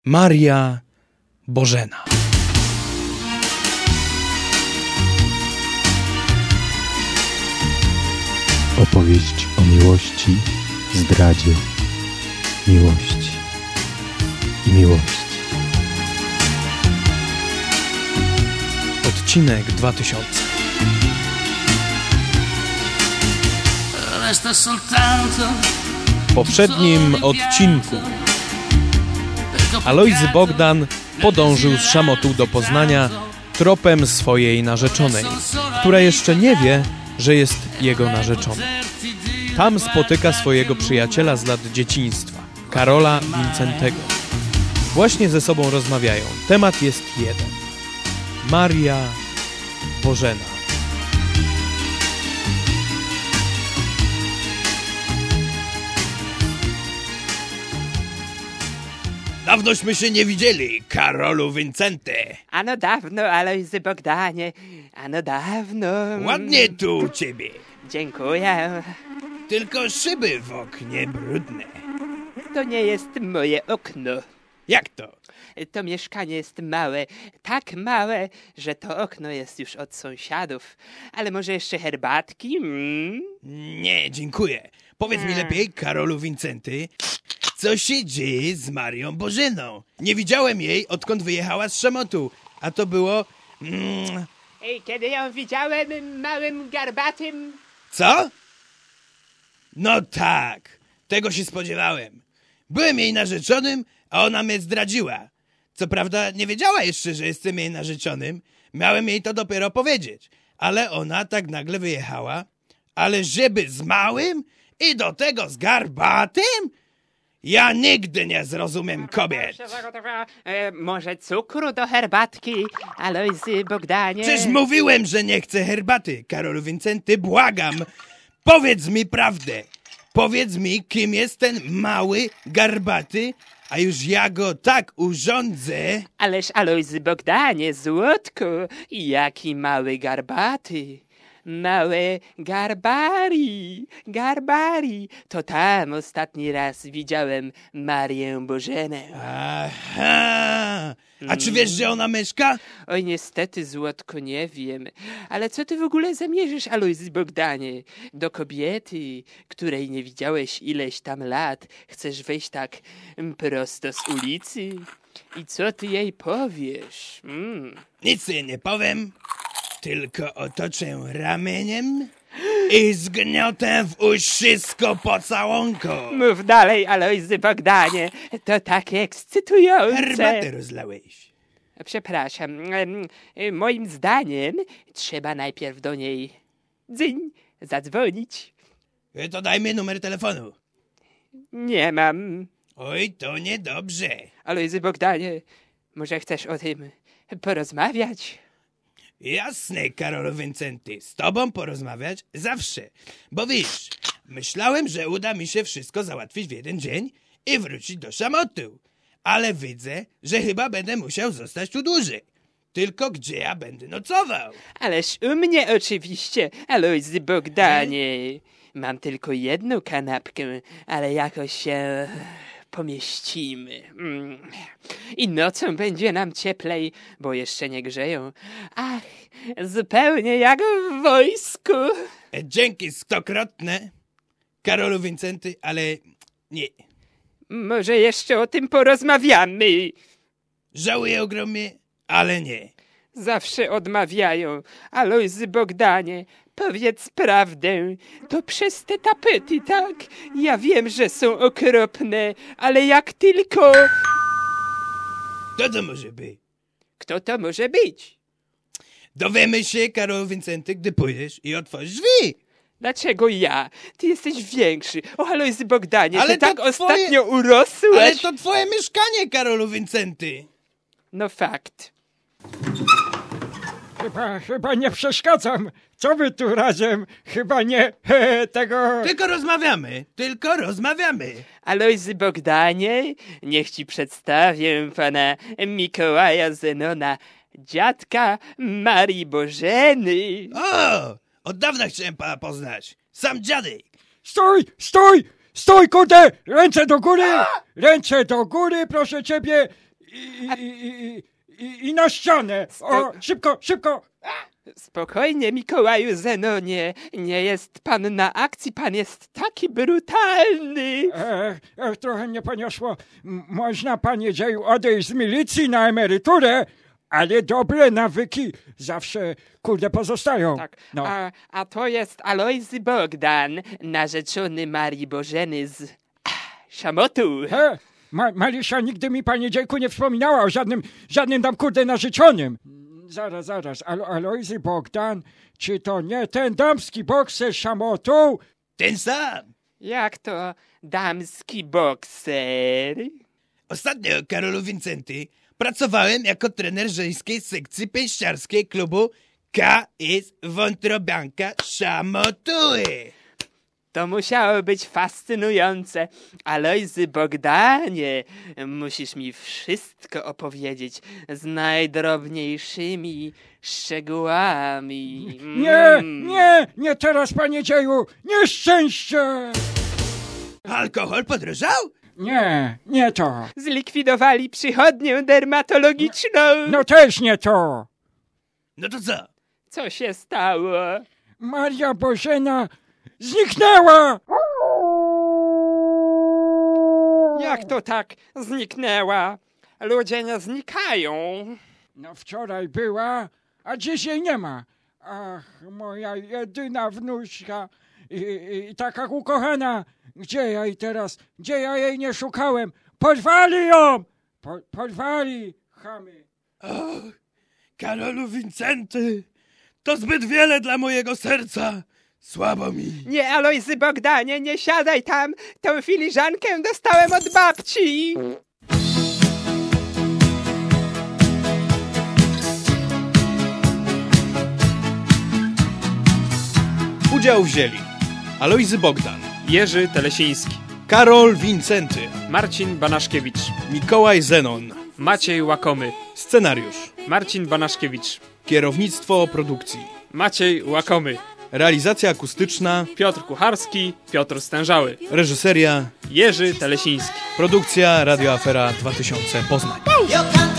Maria Bożena. Opowieść o miłości, zdradzie, miłości i miłości. Odcinek 2000. W poprzednim odcinku Alojzy Bogdan podążył z Szamotą do Poznania tropem swojej narzeczonej, która jeszcze nie wie, że jest jego narzeczony. Tam spotyka swojego przyjaciela z lat dzieciństwa, Karola Wincentego. Właśnie ze sobą rozmawiają. Temat jest jeden. Maria Bożena. Dawnośmy się nie widzieli, Karolu Wincenty. Ano dawno, Alojzy Bogdanie, ano dawno. Ładnie tu u ciebie. Dziękuję. Tylko szyby w oknie brudne. To nie jest moje okno. Jak to? To mieszkanie jest małe, tak małe, że to okno jest już od sąsiadów. Ale może jeszcze herbatki? Nie, dziękuję. Powiedz mi lepiej, Karolu Wincenty, co się dzieje z Marią Bożeną? Nie widziałem jej, odkąd wyjechała z Szamotu. A to było... Kiedy ją widziałem małym garbatym... Co? No tak, tego się spodziewałem. Byłem jej narzeczonym, a ona mnie zdradziła. Co prawda nie wiedziała jeszcze, że jestem jej narzeczonym. Miałem jej to dopiero powiedzieć. Ale ona tak nagle wyjechała. Ale żeby z małym i do tego z garbatym? Ja nigdy nie zrozumiem kobiet. Może cukru do herbatki, Alojzy Bogdanie? Przecież mówiłem, że nie chcę herbaty, Karolu Wincenty, błagam. Powiedz mi prawdę. Powiedz mi, kim jest ten mały, garbaty, a już ja go tak urządzę. Ależ Alojzy Bogdanie, złotku, jaki mały garbaty. Małe Garbari. To tam ostatni raz widziałem Marię Bożenę. Aha! A czy wiesz, że ona mieszka? Oj, niestety, złotko, nie wiem. Ale co ty w ogóle zamierzysz, Alojzy Bogdanie? Do kobiety, której nie widziałeś ileś tam lat, chcesz wejść tak prosto z ulicy? I co ty jej powiesz? Nic jej nie powiem, tylko otoczę ramieniem i zgniotę w uścisko pocałunką. Mów dalej, Alojzy Bogdanie, to tak ekscytujące. Herbatę rozlałeś. Przepraszam, moim zdaniem trzeba najpierw do niej zadzwonić. To daj mi numer telefonu. Nie mam. Oj, to niedobrze. Alojzy Bogdanie, może chcesz o tym porozmawiać? Jasne, Karolu Wincenty, z tobą porozmawiać zawsze. Bo wiesz, myślałem, że uda mi się wszystko załatwić w jeden dzień i wrócić do Szamotu. Ale widzę, że chyba będę musiał zostać tu dłużej. Tylko gdzie ja będę nocował? Ależ u mnie oczywiście, Alojzy Bogdanie. Mam tylko jedną kanapkę, ale jakoś się pomieścimy. I nocą będzie nam cieplej, bo jeszcze nie grzeją. Ach, zupełnie jak w wojsku. Dzięki stokrotne, Karolu Wincenty, ale nie. Może jeszcze o tym porozmawiamy. Żałuję ogromnie, ale nie. Zawsze odmawiają. Alojzy Bogdanie, powiedz prawdę. To przez te tapety, tak? Ja wiem, że są okropne, ale jak tylko... Kto to może być? Kto to może być? Dowiemy się, Karolu Wincenty, gdy pójdziesz i otworzysz drzwi. Dlaczego ja? Ty jesteś większy. O, Alojzy Bogdanie, Ale ty tak to ostatnio urosłeś. Ale to twoje mieszkanie, Karolu Wincenty. No fakt. Chyba nie przeszkadzam. Co wy tu razem? Chyba nie tego... Tylko rozmawiamy. Alojzy Bogdanie, niech ci przedstawię pana Mikołaja Zenona, dziadka Marii Bożeny. O, od dawna chciałem pana poznać. Sam dziadek. Stój, kurde! Ręce do góry, proszę ciebie! I na ścianę. O, szybko, szybko. Spokojnie, Mikołaju Zenonie. Nie jest pan na akcji, pan jest taki brutalny. Trochę mnie poniosło. Można, panie dzieju, odejść z milicji na emeryturę, ale dobre nawyki zawsze, kurde, pozostają. Tak, No. a to jest Alojzy Bogdan, narzeczony Marii Bożeny z Szamotu. Marysia nigdy mi, panie dziejku, nie wspominała o żadnym tam, kurde, narzeczonym. Zaraz. Alojzy Bogdan, czy to nie ten damski bokser Szamotu? Ten sam. Jak to damski bokser? Ostatnio, Karolu Wincenty, pracowałem jako trener żeńskiej sekcji pięściarskiej klubu KS Wątrobianka Szamotuły. To musiało być fascynujące. Alojzy Bogdanie, musisz mi wszystko opowiedzieć z najdrobniejszymi szczegółami. Nie teraz, panie dzieju, nieszczęście! Alkohol podrożał? Nie to. Zlikwidowali przychodnię dermatologiczną. No też nie to. No to co? Co się stało? Maria Bożena zniknęła! Jak to tak zniknęła? Ludzie nie znikają. No wczoraj była, a dziś jej nie ma. Ach, moja jedyna wnuczka i taka ukochana. Gdzie ja jej teraz? Gdzie ja jej nie szukałem? Porwali ją! Porwali, chamy. Och, Karolu Wincenty, to zbyt wiele dla mojego serca. Słabo mi. Nie, Alojzy Bogdanie, nie siadaj tam. Tą filiżankę dostałem od babci. Udział wzięli Alojzy Bogdan, Jerzy Telesiński, Karol Wincenty, Marcin Banaszkiewicz, Mikołaj Zenon, Maciej Łakomy, scenariusz, Marcin Banaszkiewicz, kierownictwo produkcji, Maciej Łakomy, realizacja akustyczna, Piotr Kucharski, Piotr Stężały, reżyseria, Jerzy Telesiński. produkcja Radio Afera 2000 Poznań. You can